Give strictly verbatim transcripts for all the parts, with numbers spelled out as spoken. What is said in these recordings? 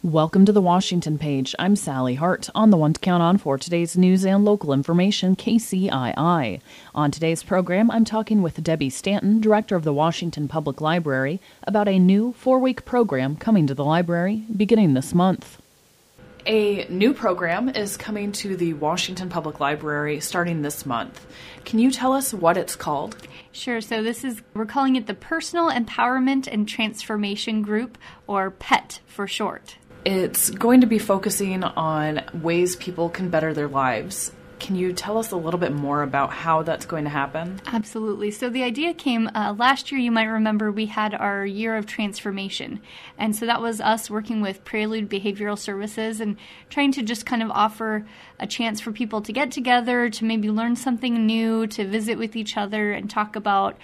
Welcome to the Washington Page. I'm Sally Hart, on the one to count on for today's news and local information, K C I I. On today's program, I'm talking with Debbie Stanton, director of the Washington Public Library, about a new four-week program coming to the library beginning this month. A new program is coming to the Washington Public Library starting this month. Can you tell us what it's called? Sure. So this is, we're calling it the Personal Empowerment and Transformation Group, or PET for short. It's going to be focusing on ways people can better their lives. Can you tell us a little bit more about how that's going to happen? Absolutely. So the idea came uh, last year. You might remember we had our year of transformation. And so that was us working with Prelude Behavioral Services and trying to just kind of offer a chance for people to get together, to maybe learn something new, to visit with each other and talk about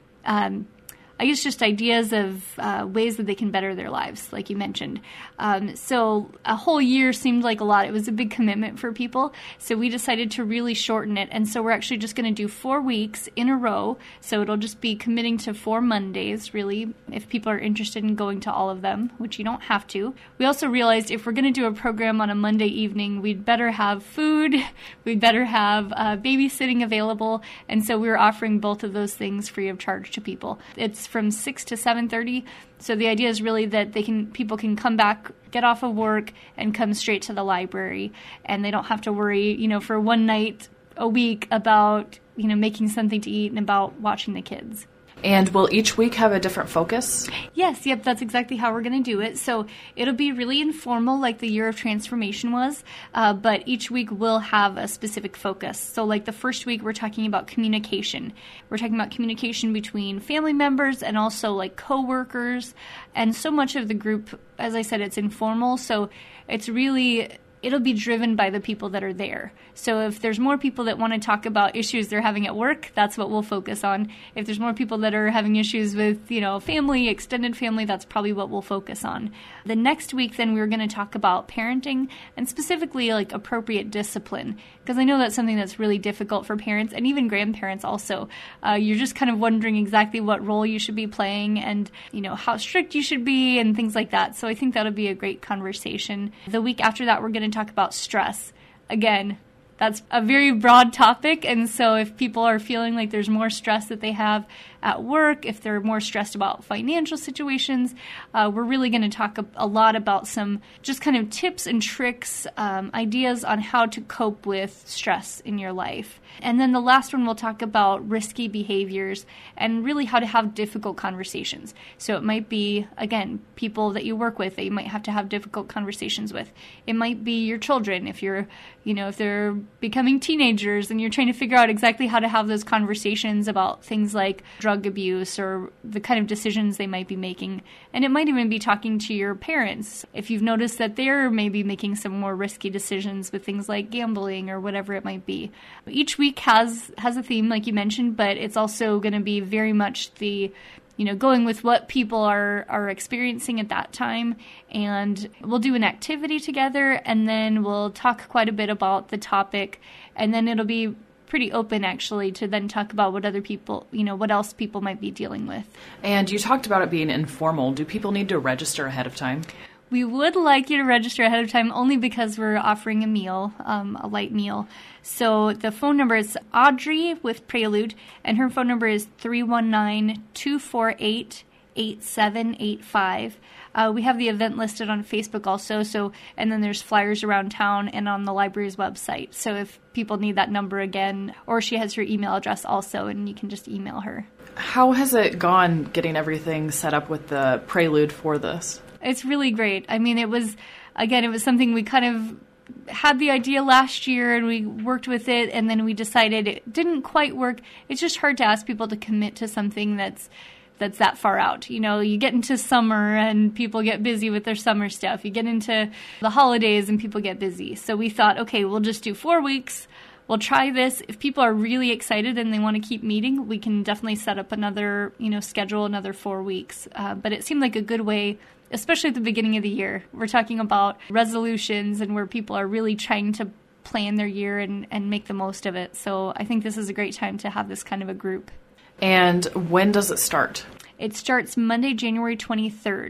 um, I guess just ideas of uh, ways that they can better their lives, like you mentioned. Um, so a whole year seemed like a lot. It was a big commitment for people. So we decided to really shorten it. And so we're actually just going to do four weeks in a row. So it'll just be committing to four Mondays, really, if people are interested in going to all of them, which you don't have to. We also realized if we're going to do a program on a Monday evening, we'd better have food, we'd better have uh, babysitting available. And so we were offering both of those things free of charge to people. It's from six to seven thirty. So the idea is really that they can people can come back, get off of work, and come straight to the library. And they don't have to worry, you know, for one night a week about, you know, making something to eat and about watching the kids. And will each week have a different focus? Yes, yep, that's exactly how we're going to do it. So it'll be really informal like the Year of Transformation was, uh, but each week will have a specific focus. So like the first week, we're talking about communication. We're talking about communication between family members and also like coworkers. And so much of the group, as I said, it's informal, so it's really... it'll be driven by the people that are there. So if there's more people that want to talk about issues they're having at work, that's what we'll focus on. If there's more people that are having issues with, you know, family, extended family, that's probably what we'll focus on. The next week, then, we're going to talk about parenting and specifically like appropriate discipline, because I know that's something that's really difficult for parents and even grandparents also. Uh, you're just kind of wondering exactly what role you should be playing and, you know, how strict you should be and things like that. So I think that'll be a great conversation. The week after that, we're going to talk about stress. Again, that's a very broad topic, and so if people are feeling like there's more stress that they have at work, if they're more stressed about financial situations, uh, we're really going to talk a, a lot about some just kind of tips and tricks, um, ideas on how to cope with stress in your life. And then the last one, we'll talk about risky behaviors and really how to have difficult conversations. So it might be, again, people that you work with that you might have to have difficult conversations with. It might be your children if you're, you know, if they're becoming teenagers and you're trying to figure out exactly how to have those conversations about things like drug abuse or the kind of decisions they might be making. And it might even be talking to your parents if you've noticed that they're maybe making some more risky decisions with things like gambling or whatever it might be. Each week has has a theme, like you mentioned, but it's also going to be very much the, you know, going with what people are, are experiencing at that time. And we'll do an activity together, and then we'll talk quite a bit about the topic, and then it'll be pretty open, actually, to then talk about what other people, you know, what else people might be dealing with. And you talked about it being informal. Do people need to register ahead of time? We would like you to register ahead of time only because we're offering a meal, um, a light meal. So the phone number is Audrey with Prelude, and her phone number is three one nine, two four eight, eight seven eight five. Uh, we have the event listed on Facebook also, so and then there's flyers around town and on the library's website. So if people need that number again, or she has her email address also, and you can just email her. How has it gone getting everything set up with the Prelude for this? It's really great. I mean, it was, again, it was something we kind of had the idea last year and we worked with it, and then we decided it didn't quite work. It's just hard to ask people to commit to something that's that's that far out. You know, you get into summer and people get busy with their summer stuff. You get into the holidays and people get busy. So we thought, okay, we'll just do four weeks. We'll try this. If people are really excited and they want to keep meeting, we can definitely set up another, you know, schedule another four weeks. Uh, but it seemed like a good way, especially at the beginning of the year. We're talking about resolutions and where people are really trying to plan their year and, and make the most of it. So I think this is a great time to have this kind of a group. And when does it start? It starts Monday, January twenty-third.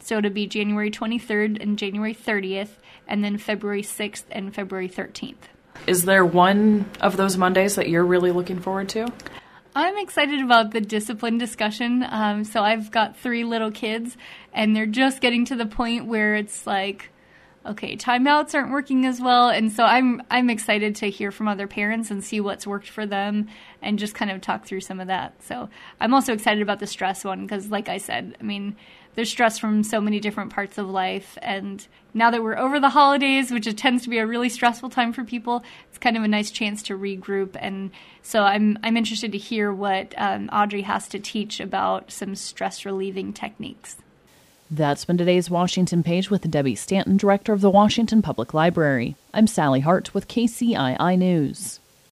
So it'll be January twenty-third and January thirtieth, and then February sixth and February thirteenth. Is there one of those Mondays that you're really looking forward to? I'm excited about the discipline discussion. Um, so I've got three little kids, and they're just getting to the point where it's like, okay, timeouts aren't working as well. And so I'm I'm excited to hear from other parents and see what's worked for them and just kind of talk through some of that. So I'm also excited about the stress one because, like I said, I mean, there's stress from so many different parts of life. And now that we're over the holidays, which it tends to be a really stressful time for people, it's kind of a nice chance to regroup. And so I'm I'm interested to hear what um, Audrey has to teach about some stress-relieving techniques. That's been today's Washington Page with Debbie Stanton, Director of the Washington Public Library. I'm Sally Hart with K C I I News.